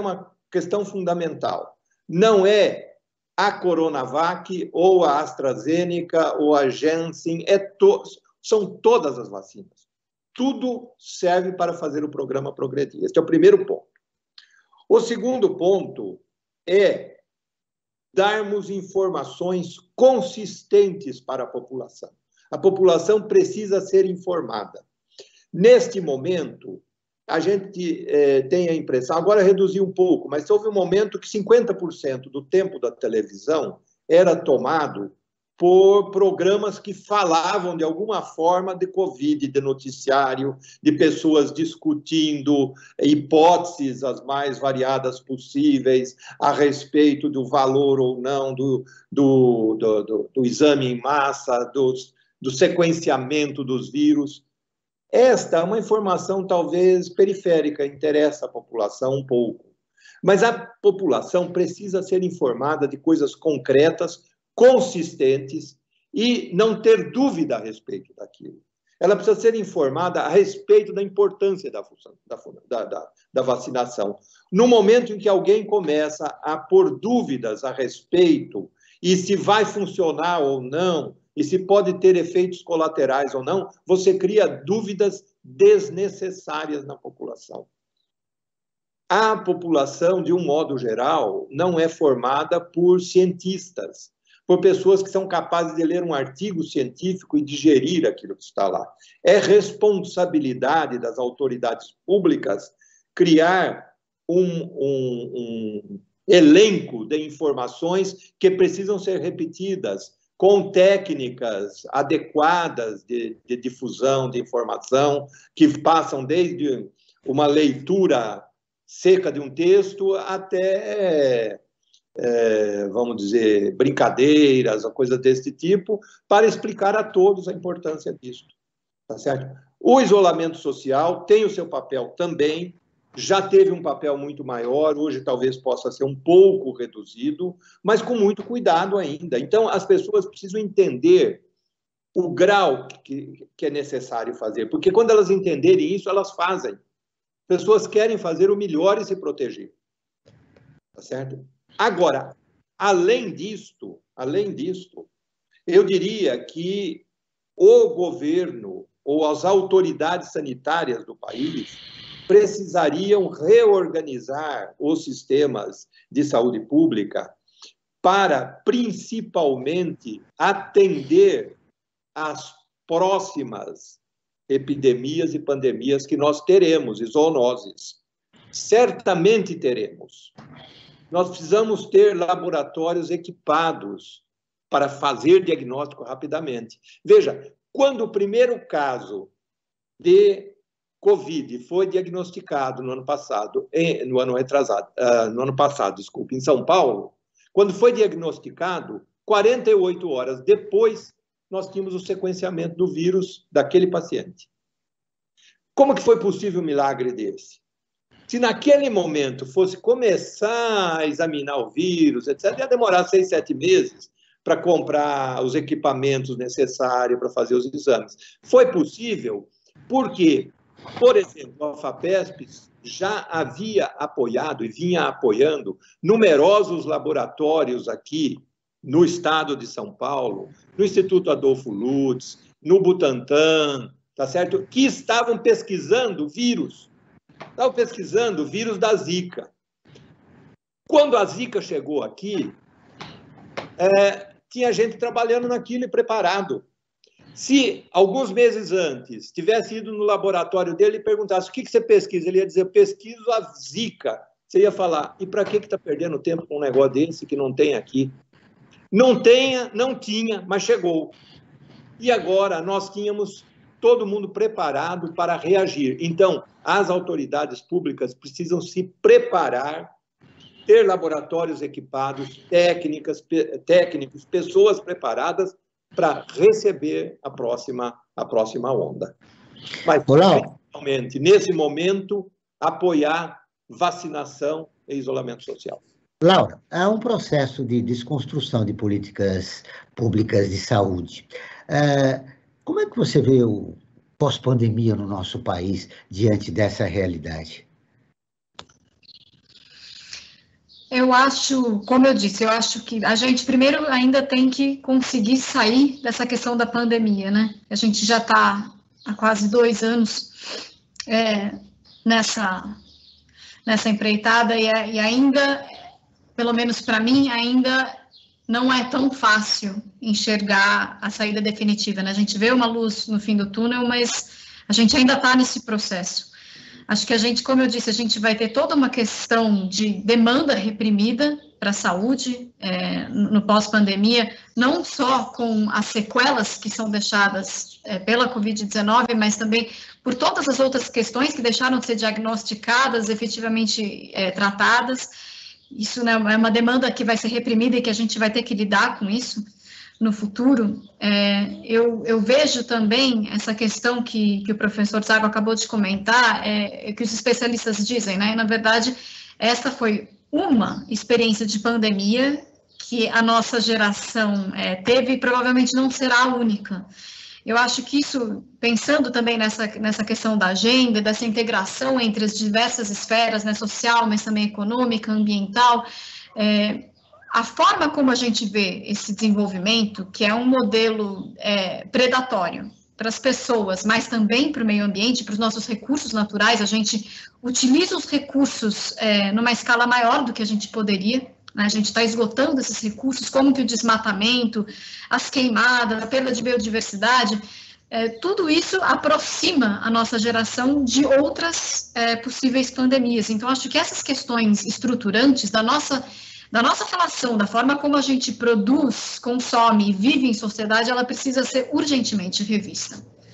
questão fundamental, não é a Coronavac ou a AstraZeneca ou a Janssen, é to são todas as vacinas. Tudo serve para fazer o programa progredir. Este é o primeiro ponto. O segundo ponto é darmos informações consistentes para a população. A população precisa ser informada. Neste momento, a gente eh, tem a impressão, agora reduziu um pouco, mas houve um momento que cinquenta por cento do tempo da televisão era tomado por programas que falavam de alguma forma de Covid, de noticiário, de pessoas discutindo hipóteses as mais variadas possíveis a respeito do valor ou não do, do, do, do, do exame em massa, dos, do sequenciamento dos vírus. Esta é uma informação talvez periférica, interessa a população um pouco. Mas a população precisa ser informada de coisas concretas, consistentes e não ter dúvida a respeito daquilo. Ela precisa ser informada a respeito da importância da, da, da, da vacinação. No momento em que alguém começa a pôr dúvidas a respeito e se vai funcionar ou não, e se pode ter efeitos colaterais ou não, você cria dúvidas desnecessárias na população. A população, de um modo geral, não é formada por cientistas, por pessoas que são capazes de ler um artigo científico e digerir aquilo que está lá. É responsabilidade das autoridades públicas criar um, um, um elenco de informações que precisam ser repetidas, com técnicas adequadas de, de difusão de informação, que passam desde uma leitura seca de um texto até, é, vamos dizer, brincadeiras, ou coisas desse tipo, para explicar a todos a importância disso. Tá certo? O isolamento social tem o seu papel também, já teve um papel muito maior, hoje talvez possa ser um pouco reduzido, mas com muito cuidado ainda. Então, as pessoas precisam entender o grau que, que é necessário fazer, porque quando elas entenderem isso, elas fazem. Pessoas querem fazer o melhor e se proteger. Tá certo? Agora, além disto, além disto, eu diria que o governo ou as autoridades sanitárias do país precisariam reorganizar os sistemas de saúde pública para, principalmente, atender às próximas epidemias e pandemias que nós teremos, e zoonoses. Certamente teremos. Nós precisamos ter laboratórios equipados para fazer diagnóstico rapidamente. Veja, quando o primeiro caso de Covid foi diagnosticado no ano passado, no ano retrasado, uh, no ano passado, desculpe, em São Paulo, quando foi diagnosticado, quarenta e oito horas depois, nós tínhamos o sequenciamento do vírus daquele paciente. Como que foi possível um milagre desse? Se naquele momento fosse começar a examinar o vírus, etcétera, ia demorar seis, sete meses para comprar os equipamentos necessários para fazer os exames. Foi possível porque, por exemplo, a FAPESP já havia apoiado e vinha apoiando numerosos laboratórios aqui no estado de São Paulo, no Instituto Adolfo Lutz, no Butantan, tá certo? Que estavam pesquisando vírus, estavam pesquisando o vírus da Zika. Quando a Zika chegou aqui, é, tinha gente trabalhando naquilo e preparado. Se, alguns meses antes, tivesse ido no laboratório dele e perguntasse o que, que você pesquisa, ele ia dizer, pesquiso a Zika. Você ia falar, e para que está perdendo tempo com um negócio desse que não tem aqui? Não tenha, não tinha, mas chegou. E agora nós tínhamos todo mundo preparado para reagir. Então, as autoridades públicas precisam se preparar, ter laboratórios equipados, técnicas, técnicos, pessoas preparadas para receber a próxima, a próxima onda. Mas, principalmente, nesse momento, apoiar vacinação e isolamento social. Laura, há um processo de desconstrução de políticas públicas de saúde. Como é que você vê o pós-pandemia no nosso país diante dessa realidade? Eu acho, como eu disse, eu acho que a gente primeiro ainda tem que conseguir sair dessa questão da pandemia, né? A gente já está há quase dois anos é, nessa, nessa empreitada e, e ainda, pelo menos para mim, ainda não é tão fácil enxergar a saída definitiva, né? A gente vê uma luz no fim do túnel, mas a gente ainda está nesse processo. Acho que a gente, como eu disse, a gente vai ter toda uma questão de demanda reprimida para a saúde é, no pós-pandemia, não só com as sequelas que são deixadas é, pela covid dezenove, mas também por todas as outras questões que deixaram de ser diagnosticadas, efetivamente é, tratadas. Isso, né, é uma demanda que vai ser reprimida e que a gente vai ter que lidar com isso no futuro. É, eu, eu vejo também essa questão que, que o professor Zago acabou de comentar, é, que os especialistas dizem, né? Na verdade, essa foi uma experiência de pandemia que a nossa geração é, teve e provavelmente não será a única. Eu acho que isso, pensando também nessa, nessa questão da agenda, dessa integração entre as diversas esferas, né, social, mas também econômica, ambiental, é, a forma como a gente vê esse desenvolvimento, que é um modelo é, predatório para as pessoas, mas também para o meio ambiente, para os nossos recursos naturais, a gente utiliza os recursos é, numa escala maior do que a gente poderia, né? A gente está esgotando esses recursos, como que o desmatamento, as queimadas, a perda de biodiversidade, é, tudo isso aproxima a nossa geração de outras é, possíveis pandemias. Então, acho que essas questões estruturantes da nossa da nossa relação, da forma como a gente produz, consome e vive em sociedade, ela precisa ser urgentemente revista.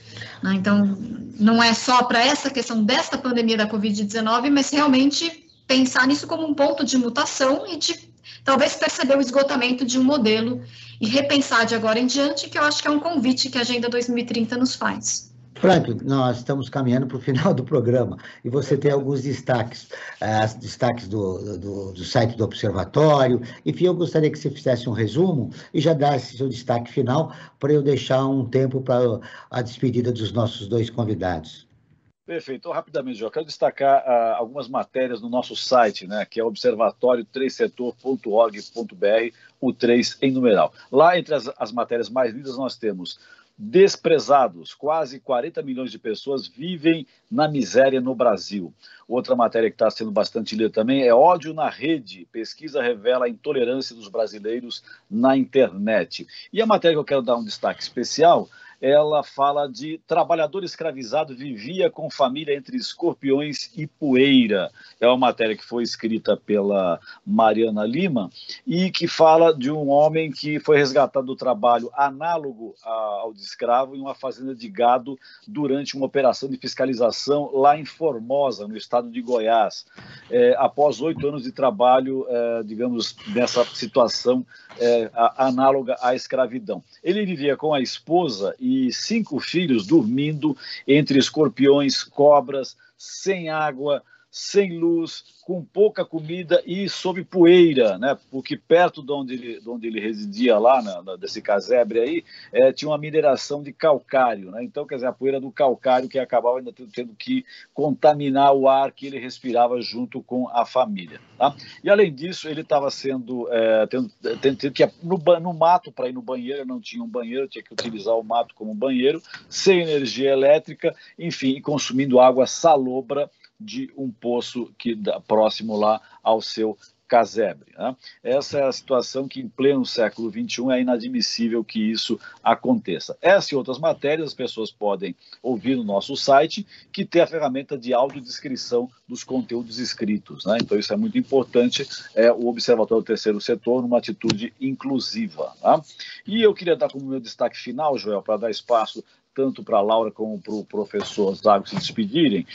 Então, não é só para essa questão desta pandemia da covid dezenove, mas realmente pensar nisso como um ponto de mutação e de talvez perceber o esgotamento de um modelo e repensar de agora em diante, que eu acho que é um convite que a Agenda dois mil e trinta nos faz. Franklin, nós estamos caminhando para o final do programa e você tem alguns destaques, uh, destaques do, do, do site do Observatório. Enfim, eu gostaria que você fizesse um resumo e já desse seu destaque final para eu deixar um tempo para a despedida dos nossos dois convidados. Perfeito. Então, rapidamente, eu quero destacar uh, algumas matérias no nosso site, né, que é observatório três setor ponto org ponto br, o três em numeral. Lá, entre as, as matérias mais lidas, nós temos desprezados, quase quarenta milhões de pessoas vivem na miséria no Brasil. Outra matéria que está sendo bastante lida também é ódio na rede, pesquisa revela a intolerância dos brasileiros na internet. E a matéria que eu quero dar um destaque especial, ela fala de trabalhador escravizado vivia com família entre escorpiões e poeira. É uma matéria que foi escrita pela Mariana Lima e que fala de um homem que foi resgatado do trabalho análogo ao de escravo em uma fazenda de gado durante uma operação de fiscalização lá em Formosa, no estado de Goiás. É, após oito anos de trabalho, é, digamos, nessa situação é, análoga à escravidão. Ele vivia com a esposa e cinco filhos dormindo entre escorpiões, cobras, sem água, sem luz, com pouca comida e sob poeira, né? Porque perto de onde ele, de onde ele residia lá, na, na, desse casebre aí, é, tinha uma mineração de calcário, né? Então, quer dizer, a poeira do calcário que acabava ainda tendo, tendo que contaminar o ar que ele respirava junto com a família, tá? E além disso, ele estava sendo, é, tendo, tendo, tendo que ir no, no mato para ir no banheiro, não tinha um banheiro, tinha que utilizar o mato como banheiro, sem energia elétrica, enfim, consumindo água salobra de um poço que dá, próximo lá ao seu casebre, né? Essa é a situação que em pleno século vinte e um é inadmissível que isso aconteça. Essa e outras matérias as pessoas podem ouvir no nosso site, que tem a ferramenta de audiodescrição dos conteúdos escritos, né? Então isso é muito importante, é o Observatório do Terceiro Setor numa atitude inclusiva, tá? E eu queria dar como meu destaque final, Joel, para dar espaço tanto para a Laura como para o professor Zago se despedirem,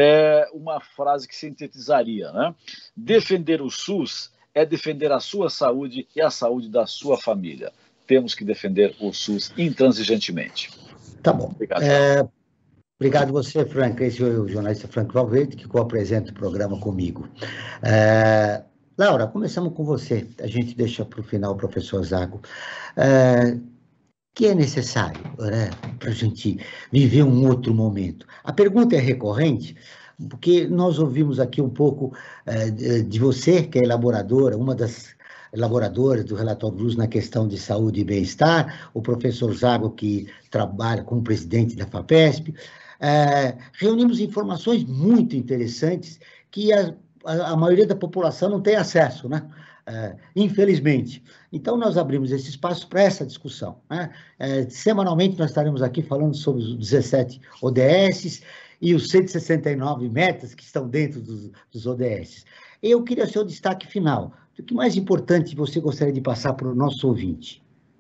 é uma frase que sintetizaria, né? Defender o SUS é defender a sua saúde e a saúde da sua família. Temos que defender o SUS intransigentemente. Tá bom. Obrigado. É, obrigado você, Frank. Esse é o jornalista Frank Valverde, que co-apresenta o programa comigo. É, Laura, começamos com você. A gente deixa para o final o professor Zago. É, que é necessário, né, para a gente viver um outro momento? A pergunta é recorrente. porque nós ouvimos aqui um pouco é, de você, que é elaboradora, uma das elaboradoras do relatório Luz na questão de saúde e bem-estar, o professor Zago, que trabalha como presidente da FAPESP. É, reunimos informações muito interessantes que a, a, a maioria da população não tem acesso, né? É, infelizmente. Então, nós abrimos esse espaço para essa discussão, né? É, semanalmente, nós estaremos aqui falando sobre os dezessete O D S e os cento e sessenta e nove metas que estão dentro dos, dos O D S. Eu queria seu destaque final. O que mais importante você gostaria de passar para o nosso ouvinte?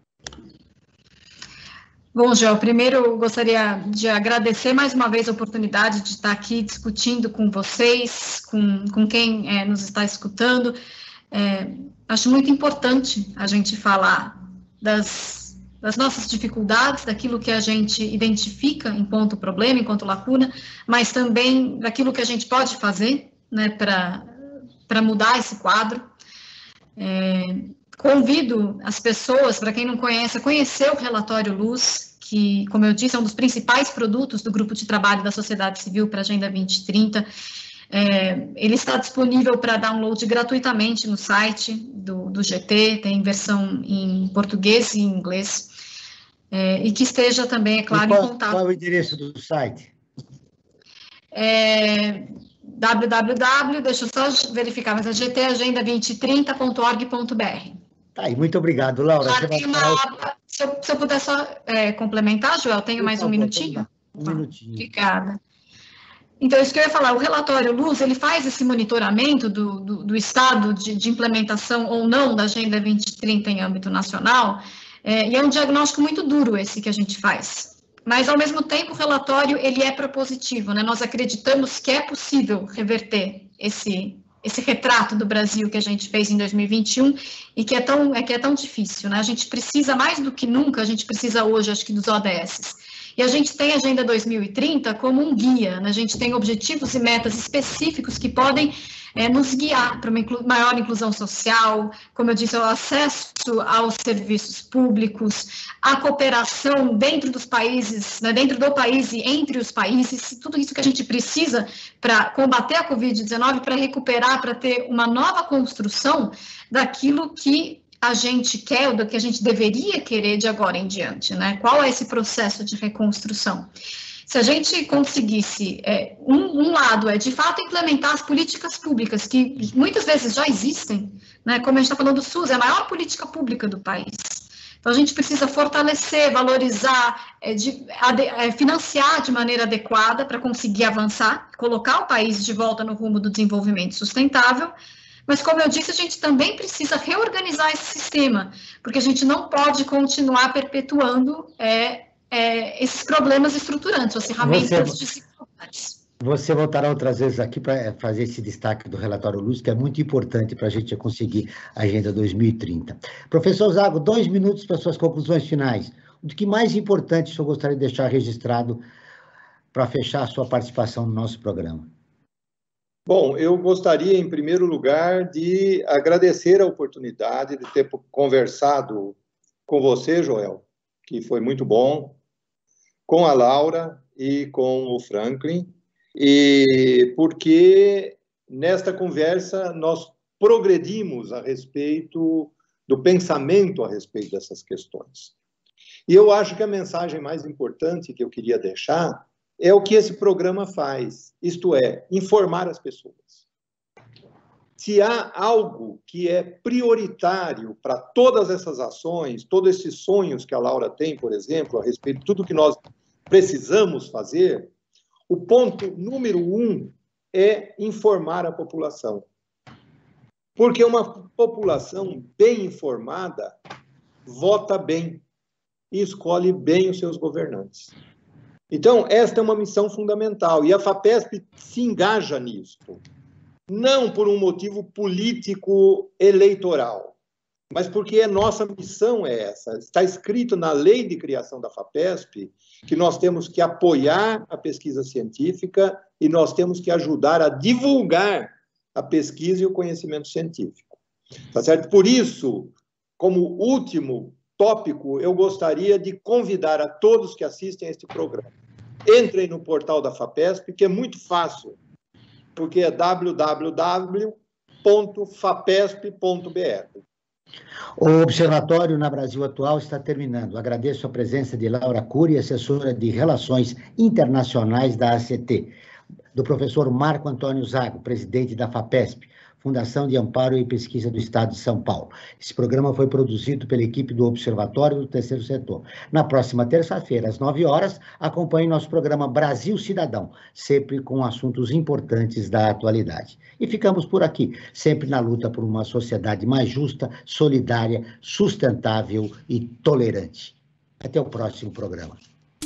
Bom, Joel, primeiro eu gostaria de agradecer mais uma vez a oportunidade de estar aqui discutindo com vocês, com, com quem é, nos está escutando. É, acho muito importante a gente falar das, das nossas dificuldades, daquilo que a gente identifica enquanto problema, enquanto lacuna, mas também daquilo que a gente pode fazer, né, para para mudar esse quadro. É, convido as pessoas, para quem não conhece, a conhecer o relatório Luz, que, como eu disse, é um dos principais produtos do Grupo de Trabalho da Sociedade Civil para a Agenda vinte trinta. É, ele está disponível para download gratuitamente no site do, do G T, tem versão em português e em inglês, é, e que esteja também, é claro, qual, em contato. Qual é o endereço do site? É, www, deixa eu só verificar, mas é g t agenda vinte trinta ponto org ponto b r. Tá aí, muito obrigado, Laura. Ah, tem uma aba, se, eu, se eu puder só é, complementar, Joel, tenho Por mais favor, um minutinho? Um ah, minutinho. Obrigada. Então, isso que eu ia falar, o relatório Luz, ele faz esse monitoramento do, do, do estado de, de implementação ou não da Agenda vinte trinta em âmbito nacional, é, e é um diagnóstico muito duro esse que a gente faz. Mas, ao mesmo tempo, o relatório, ele é propositivo, né? Nós acreditamos que é possível reverter esse, esse retrato do Brasil que a gente fez em dois mil e vinte e um e que é tão, é, que é tão difícil, né? A gente precisa, mais do que nunca, a gente precisa hoje, acho que, dos O D S. E a gente tem a Agenda dois mil e trinta como um guia, né? A gente tem objetivos e metas específicos que podem é, nos guiar para uma inclu- maior inclusão social, como eu disse, o acesso aos serviços públicos, a cooperação dentro dos países, né, dentro do país e entre os países, tudo isso que a gente precisa para combater a covid dezenove, para recuperar, para ter uma nova construção daquilo que a gente quer, ou do que a gente deveria querer de agora em diante, né? Qual é esse processo de reconstrução? Se a gente conseguisse, é, um, um lado é, de fato, implementar as políticas públicas, que muitas vezes já existem, né? Como a gente está falando do SUS, é a maior política pública do país. Então, a gente precisa fortalecer, valorizar, é, de, ade, é, financiar de maneira adequada para conseguir avançar, colocar o país de volta no rumo do desenvolvimento sustentável. Mas, como eu disse, a gente também precisa reorganizar esse sistema, porque a gente não pode continuar perpetuando é, é, esses problemas estruturantes, as ferramentas você, de desigualdades. Você voltará outras vezes aqui para fazer esse destaque do relatório Luz, que é muito importante para a gente conseguir a Agenda dois mil e trinta. Professor Zago, dois minutos para suas conclusões finais. O que mais importante o senhor gostaria de deixar registrado para fechar a sua participação no nosso programa? Bom, eu gostaria, em primeiro lugar, de agradecer a oportunidade de ter conversado com você, Joel, que foi muito bom, com a Laura e com o Franklin, e porque nesta conversa nós progredimos a respeito do pensamento a respeito dessas questões. E eu acho que a mensagem mais importante que eu queria deixar é o que esse programa faz, isto é, informar as pessoas. Se há algo que é prioritário para todas essas ações, todos esses sonhos que a Laura tem, por exemplo, a respeito de tudo que nós precisamos fazer, o ponto número um é informar a população. Porque uma população bem informada vota bem e escolhe bem os seus governantes. Então, esta é uma missão fundamental, e a FAPESP se engaja nisso, não por um motivo político eleitoral, mas porque a nossa missão é essa. Está escrito na lei de criação da FAPESP que nós temos que apoiar a pesquisa científica e nós temos que ajudar a divulgar a pesquisa e o conhecimento científico. Tá certo? Por isso, como último tópico, eu gostaria de convidar a todos que assistem a este programa. Entrem no portal da FAPESP, que é muito fácil. porque é w w w ponto fapesp ponto b r. O Observatório na Brasil Atual está terminando. Agradeço a presença de Laura Cury, assessora de Relações Internacionais da A C T, do professor Marco Antônio Zago, presidente da FAPESP, Fundação de Amparo e Pesquisa do Estado de São Paulo. Esse programa foi produzido pela equipe do Observatório do Terceiro Setor. Na próxima terça-feira, às nove horas, acompanhe nosso programa Brasil Cidadão, sempre com assuntos importantes da atualidade. E ficamos por aqui, sempre na luta por uma sociedade mais justa, solidária, sustentável e tolerante. Até o próximo programa.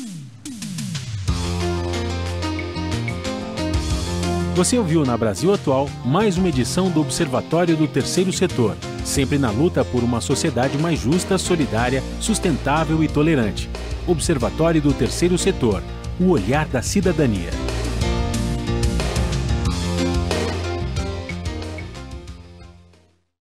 Você ouviu na Brasil Atual mais uma edição do Observatório do Terceiro Setor, sempre na luta por uma sociedade mais justa, solidária, sustentável e tolerante. Observatório do Terceiro Setor, o olhar da cidadania.